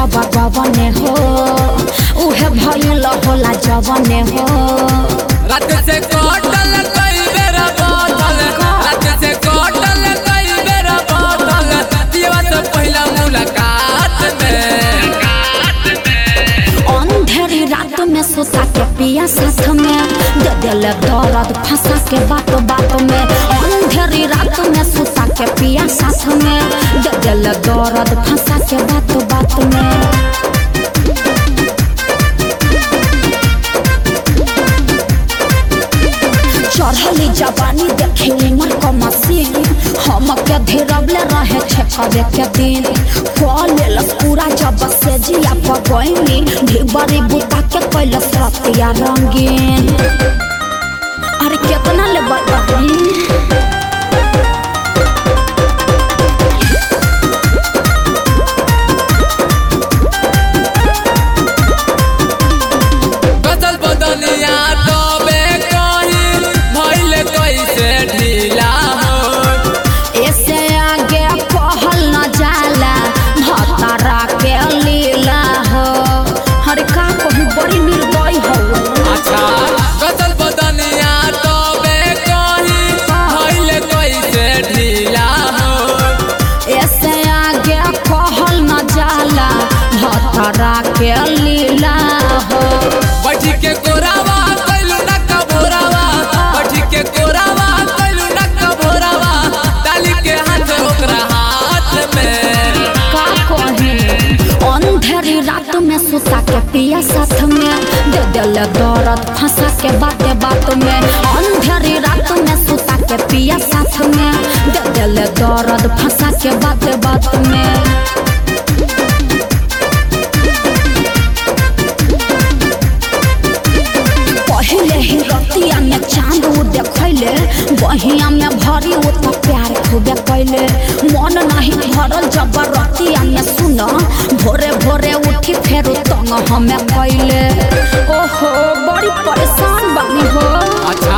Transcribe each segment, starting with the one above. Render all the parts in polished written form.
जब गवने हो उहे भइल होला जवने हो। रात से कटल कई बेरा बोतल, रात से कटल कई बेरा बोतल, दिवा से पहला मुलाकात में। अंधेरी रात में सुता के पिया साथ में दे दिल दर्द फंसा के बात बात में। अंधेरी रात में सुता के पिया साथ में दे दिल दर्द फंसा के बात बात में। चढ़ली जवानी देखी उमर का मसीन हम के धीरबले रहे छे करे के दिन कॉलेल पूरा जब से जिया पगैनी ढिबरी बुता के कैल सतिया रंगीन। अरे कितना ले बताई बदल बदलिया तबे कहीं भइल कैसे ढीला हो। ऐसे आगे कहल न जाला भतारा के लीला हो। हर का कहीं बड़ी निर्दयी हो। अच्छा बदल बदलिया तबे कहीं भइल कैसे ढीला हो। ऐसे आगे कहल न जाला भतारा के लीला हो। बैठी के कोरावा कैलू न कबोरावा, बैठी के कोरावा कैलू न कबोरावा, डाली के हाथ ओकरा हाथ में। का कही अंधेरी रात में सुता के पिया साथ में दे दिल दर्द फंसा के बात बात में। अंधेरी रात में सुता के पिया साथ में दे दिल दर्द फंसा के बात बात में। पहले ही रतिया में चांद देखले बहिया में भरी वो तो प्यार खूबे कैले मन नहीं भरल जब रतिया में सुन भोरे भोरे उठी फेर तंग हमें कैले। ओहो बड़ी परेशान बानी हो। अच्छा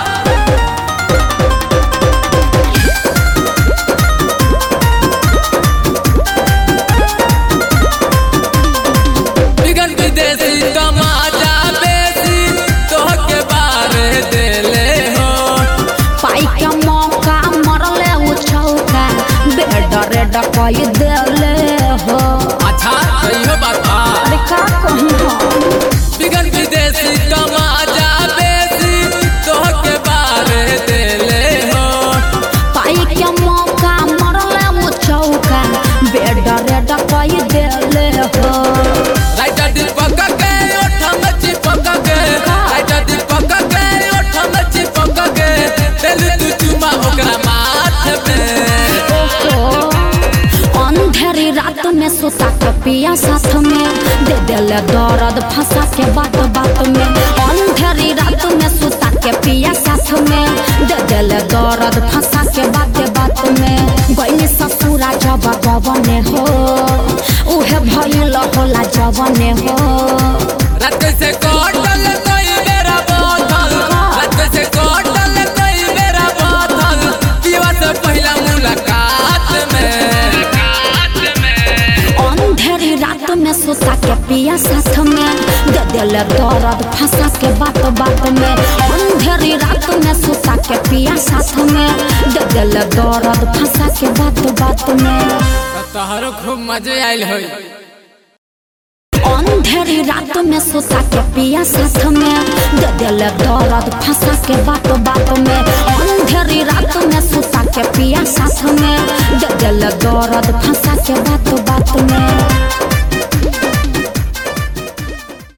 बिगन विदेशी तमाचा बेसी तोहके बारे देले हो। पाई के मौका मरले उ चौका बेड रेड कई देले हो। अच्छा सही बात बा। अरे का कहूँ हम बिगन विदेशी तमाचा बेसी तोहके बारे देले हो। पाई के मौका मरले उ चौका बेड रेड कई देले हो। राइटर दीपक के ओठा में चिपक के, राइटर दीपक के ओठा में चिपक के, दिल तू चुमा ओकरा माथ में। ओहो अंधेरी रात में सुता के पिया साथ में दे दिल दर्द फंसा के बात बात में। अंधेरी रात में सुता के पिया साथ में दे दिल दर्द फंसा के बात बात में। गईनी ससुरा जब गवने हो उहे भइल होला जवने हो। रात से कटल कई बेरा बोतल, रात से कटल कई बेरा बोतल, दिवा से पहला मुलाकात में। अंधेरी रात में सुता के पिया साथ में दे दिल दर्द फंसा के बात बात में। अंधेरी रात में सुता के पिया साथ में दे दिल दर्द फंसा के बात बात में। तोहरो खूब मजे आइल होई। अंधेरी रात में सुता के पिया साथ में दे दिल दर्द फंसा के बात बात में। अंधेरी रात में सुता के पिया साथ में दे दिल दर्द फंसा के बात बात में।